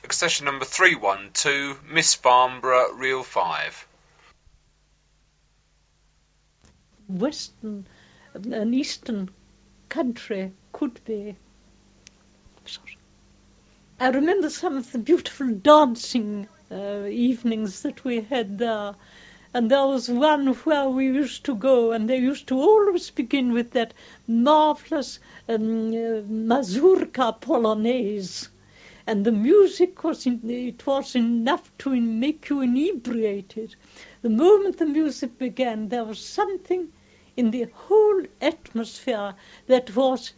Session number 312, Miss Farnborough, Reel 5. Western and Eastern country could be. I remember some of the beautiful dancing evenings that we had there. And there was one where we used to go, and they used to always begin with that marvelous mazurka polonaise. And the music was enough to make you inebriated. The moment the music began, there was something in the whole atmosphere that was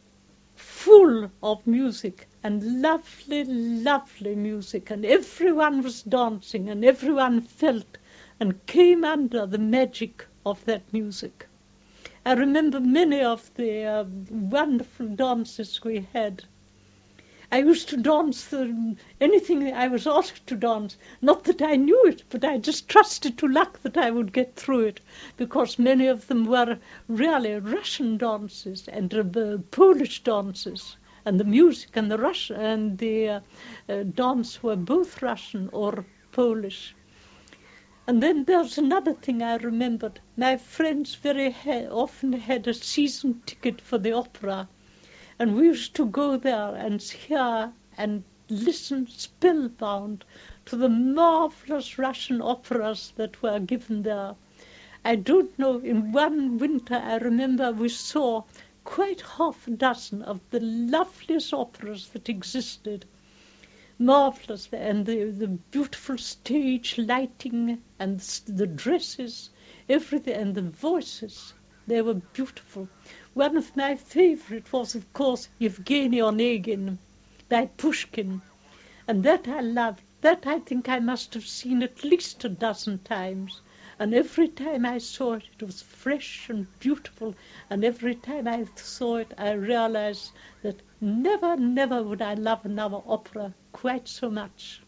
full of music, and lovely, lovely music. And everyone was dancing, and everyone felt and came under the magic of that music. I remember many of the wonderful dances we had. I used to dance anything I was asked to dance. Not that I knew it, but I just trusted to luck that I would get through it, because many of them were really Russian dances and Polish dances, and the music and the Russian and the dance were both Russian or Polish. And then there's another thing I remembered. My friends very often had a season ticket for the opera. And we used to go there and hear and listen spellbound to the marvelous Russian operas that were given there. I don't know, in one winter I remember we saw quite half a dozen of the loveliest operas that existed. Marvelous, and the beautiful stage lighting and the dresses, everything, and the voices, they were beautiful. One of my favorite was, of course, Yevgeny Onegin by Pushkin. And that I loved. That I think I must have seen at least a dozen times. And every time I saw it, it was fresh and beautiful. And every time I saw it, I realized that never, never would I love another opera quite so much.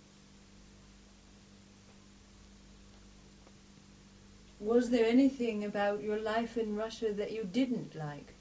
Was there anything about your life in Russia that you didn't like?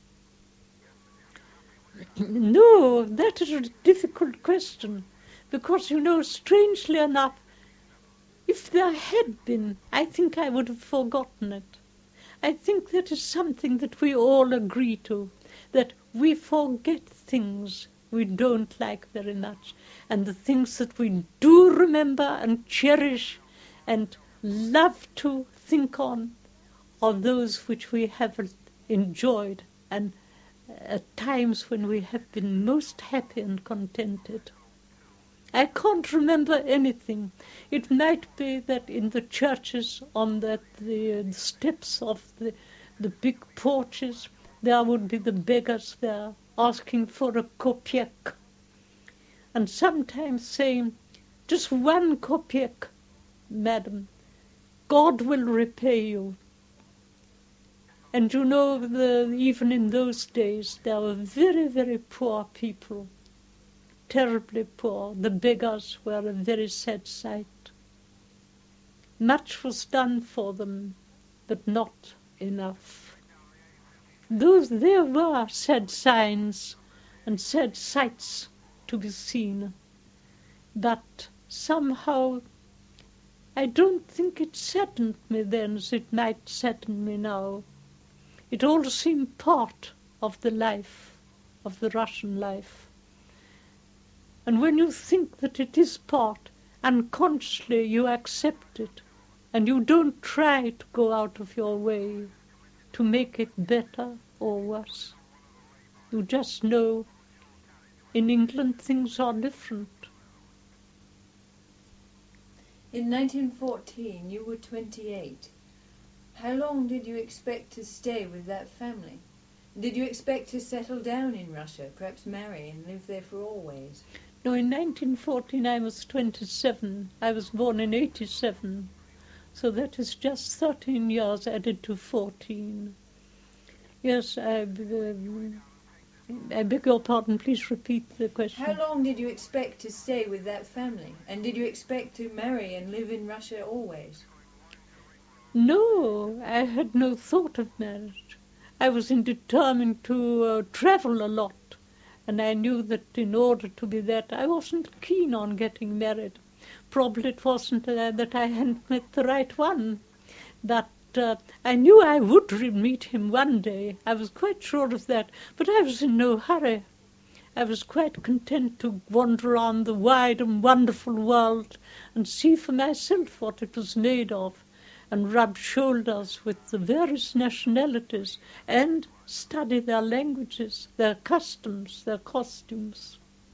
No, that is a difficult question. Because, you know, strangely enough, if there had been, I think I would have forgotten it. I think that is something that we all agree to, that we forget things we don't like very much, and the things that we do remember and cherish and love to think on are those which we have enjoyed, and at times when we have been most happy and contented. I can't remember anything. It might be that in the churches, on the steps of the big porches, there would be the beggars there asking for a kopiek, and sometimes saying, "Just one kopiek, madam. God will repay you." And you know, even in those days, there were very, very poor people, terribly poor. The beggars were a very sad sight. Much was done for them, but not enough. There were sad signs and sad sights to be seen, but somehow I don't think it saddened me then as it might sadden me now. It all seemed part of the life, of the Russian life. And when you think that it is part, unconsciously you accept it, and you don't try to go out of your way to make it better or worse. You just know in England things are different. In 1914, you were 28. How long did you expect to stay with that family? Did you expect to settle down in Russia, perhaps marry and live there for always? No, in 1914 I was 27. I was born in 87. So that is just 13 years added to 14. Yes, I beg your pardon, please repeat the question. How long did you expect to stay with that family? And did you expect to marry and live in Russia always? No, I had no thought of marriage. I was determined to travel a lot And I knew that in order to be that, I wasn't keen on getting married. Probably it wasn't that I hadn't met the right one, but I knew I would meet him one day. I was quite sure of that, but I was in no hurry. I was quite content to wander around the wide and wonderful world and see for myself what it was made of, and rub shoulders with the various nationalities and study their languages, their customs, their costumes.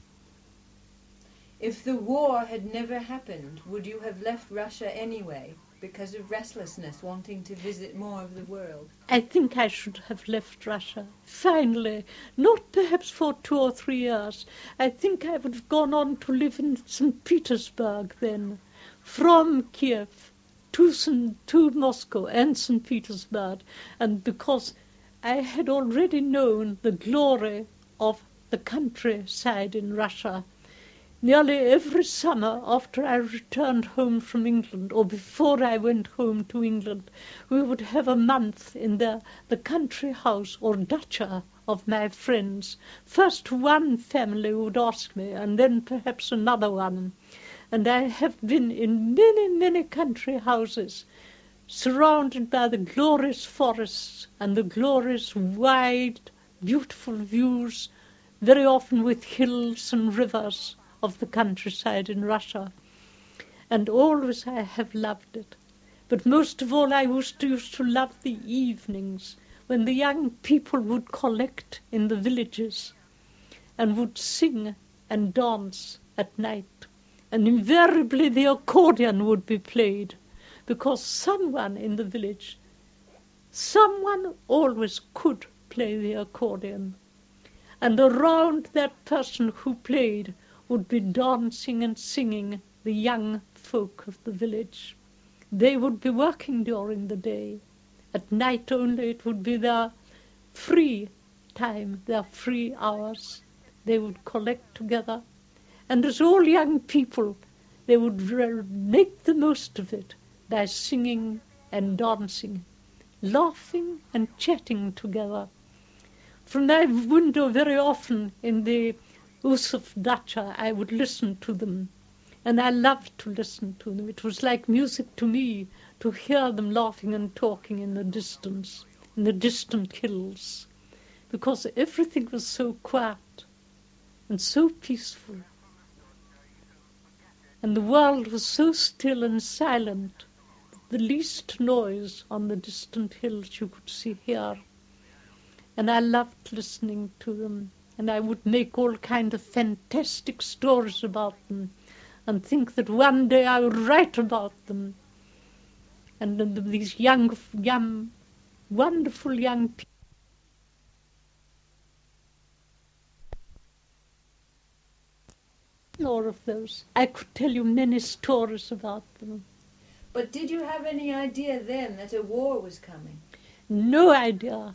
If the war had never happened, would you have left Russia anyway, because of restlessness, wanting to visit more of the world? I think I should have left Russia, finally, not perhaps for 2 or 3 years. I think I would have gone on to live in St. Petersburg then, from Kiev to Moscow and St. Petersburg, and because I had already known the glory of the countryside in Russia. Nearly every summer after I returned home from England, or before I went home to England, we would have a month in the country house or dacha of my friends. First one family would ask me, and then perhaps another one. And I have been in many, many country houses, surrounded by the glorious forests and the glorious, wide, beautiful views, very often with hills and rivers of the countryside in Russia. And always I have loved it. But most of all I used to love the evenings when the young people would collect in the villages and would sing and dance at night. And invariably the accordion would be played, because someone in the village, someone always could play the accordion. And around that person who played would be dancing and singing the young folk of the village. They would be working during the day. At night only it would be their free time, their free hours. They would collect together. And as all young people, they would make the most of it by singing and dancing, laughing and chatting together. From my window very often in the Usov dacha, I would listen to them, and I loved to listen to them. It was like music to me to hear them laughing and talking in the distance, in the distant hills, because everything was so quiet and so peaceful. And the world was so still and silent that the least noise on the distant hills you could see here. And I loved listening to them, and I would make all kinds of fantastic stories about them and think that one day I would write about them. And these young, wonderful young people. All of those. I could tell you many stories about them. But did you have any idea then that a war was coming? No idea.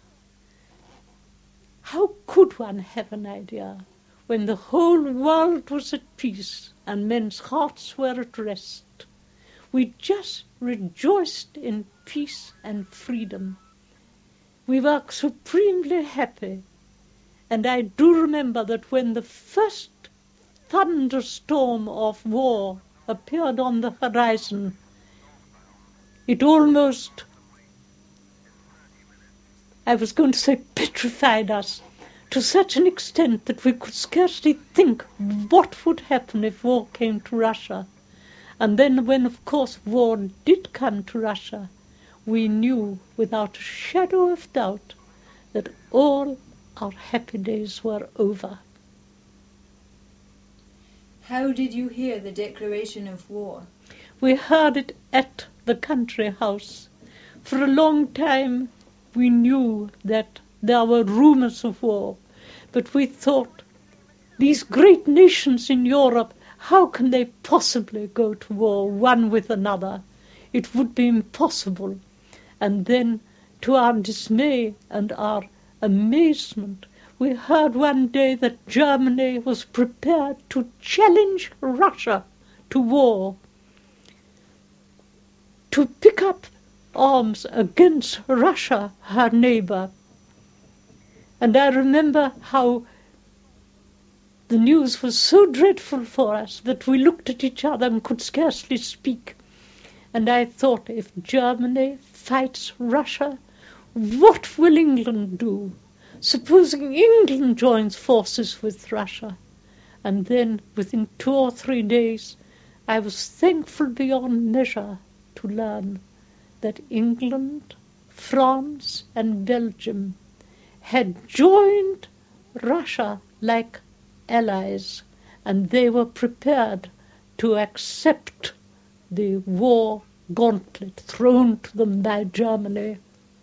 How could one have an idea when the whole world was at peace and men's hearts were at rest? We just rejoiced in peace and freedom. We were supremely happy. And I do remember that when the first thunderstorm of war appeared on the horizon, it almost, I was going to say, petrified us to such an extent that we could scarcely think what would happen if war came to Russia. And then when, of course, war did come to Russia, we knew without a shadow of doubt that all our happy days were over. How did you hear the declaration of war? We heard it at the country house. For a long time we knew that there were rumors of war, but we thought, these great nations in Europe, how can they possibly go to war one with another? It would be impossible. And then, to our dismay and our amazement, we heard one day that Germany was prepared to challenge Russia to war, to pick up arms against Russia, her neighbor. And I remember how The news was so dreadful for us that we looked at each other and could scarcely speak. And I thought, if Germany fights Russia, what will England do? Supposing England joins forces with Russia? And then, within 2 or 3 days, I was thankful beyond measure to learn that England, France, and Belgium had joined Russia like allies, and they were prepared to accept the war gauntlet thrown to them by Germany.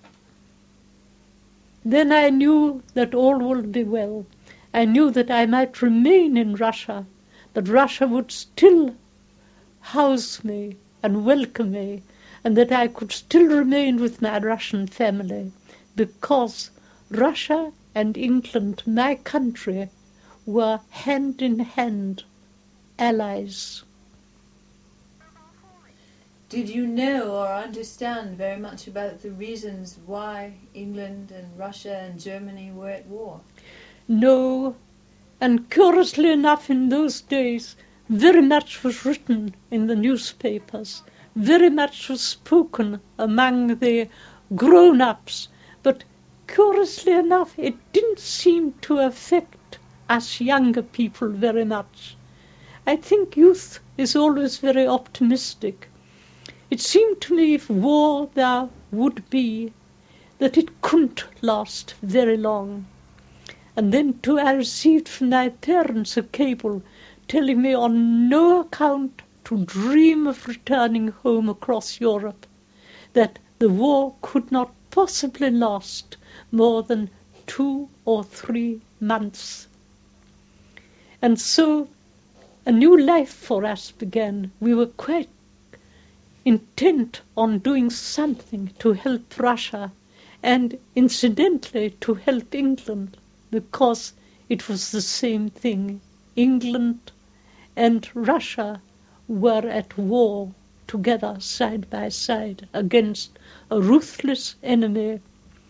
Then I knew that all would be well. I knew that I might remain in Russia, that Russia would still house me and welcome me, and that I could still remain with my Russian family, because Russia and England, my country, were hand in hand allies. Did you know or understand very much about the reasons why England and Russia and Germany were at war? No, and curiously enough in those days very much was written in the newspapers, very much was spoken among the grown-ups, but curiously enough it didn't seem to affect us younger people very much. I think youth is always very optimistic. It seemed to me if war there would be, that it couldn't last very long. And then too I received from my parents a cable telling me on no account to dream of returning home across Europe, that the war could not possibly last more than 2 or 3 months. And so a new life for us began. We were quite intent on doing something to help Russia and incidentally to help England, because it was the same thing. England and Russia were at war together side by side against a ruthless enemy.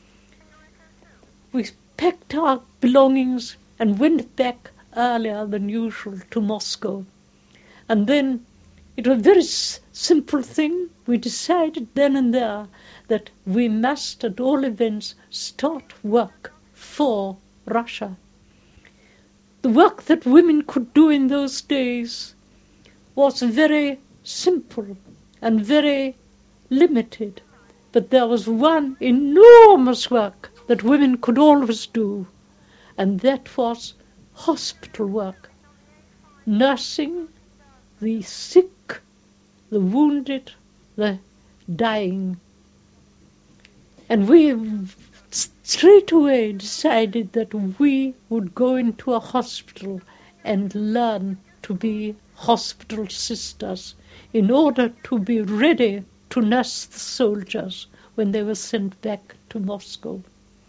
We packed our belongings and went back earlier than usual to Moscow. And then it was a very simple thing. We decided then and there that we must at all events start work for Russia. The work that women could do in those days was very simple and very limited, but there was one enormous work that women could always do, and that was hospital work, nursing the sick, the wounded, the dying. And we straight away decided that we would go into a hospital and learn to be hospital sisters in order to be ready to nurse the soldiers when they were sent back to Moscow.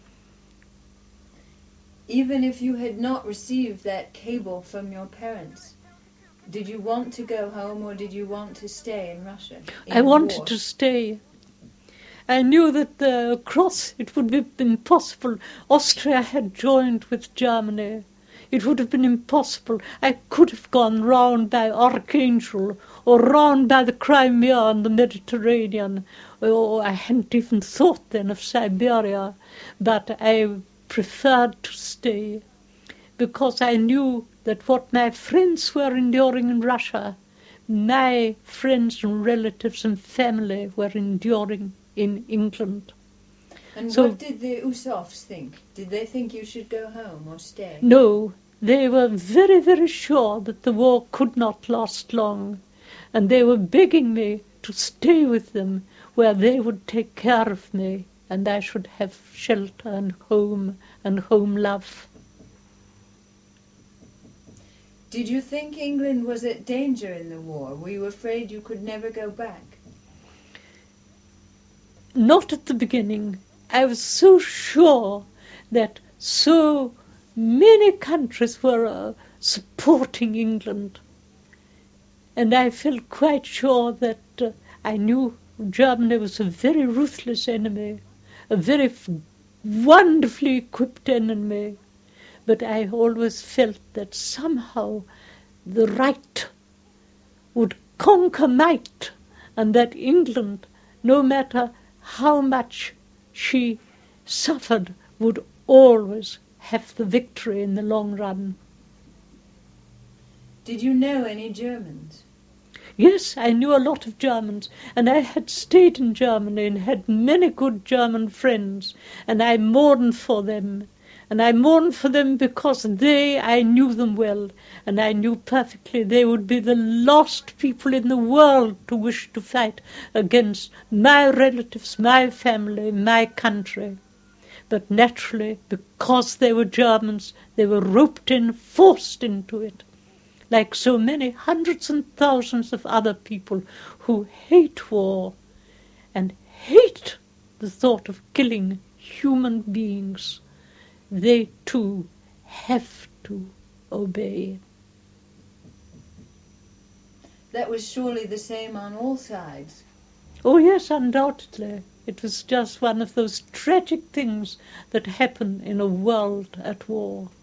Even if you had not received that cable from your parents, did you want to go home or did you want to stay in Russia? I wanted to stay. I knew that across it would be impossible. Austria had joined with Germany. It would have been impossible. I could have gone round by Archangel or round by the Crimea and the Mediterranean. Oh, I hadn't even thought then of Siberia, but I preferred to stay because I knew that what my friends were enduring in Russia, my friends and relatives and family were enduring in England. And So- what did the Usofs think? Did they think you should go home or stay? No, they were very, very sure that the war could not last long, and they were begging me to stay with them where they would take care of me and I should have shelter and home love. Did you think England was at danger in the war? Were you afraid you could never go back? Not at the beginning. I was so sure that so many countries were supporting England. And I felt quite sure that I knew Germany was a very ruthless enemy, a very wonderfully equipped enemy. but I always felt that somehow the right would conquer might, and that England, no matter how much she suffered, would always have the victory in the long run. Did you know any Germans? Yes, I knew a lot of Germans, and I had stayed in Germany and had many good German friends, and I mourned for them. And I mourned for them because I knew them well, and I knew perfectly they would be the last people in the world to wish to fight against my relatives, my family, my country. But naturally, because they were Germans, they were roped in, forced into it, like so many hundreds and thousands of other people who hate war and hate the thought of killing human beings. They too have to obey. That was surely the same on all sides. Oh yes, undoubtedly. It was just one of those tragic things that happen in a world at war.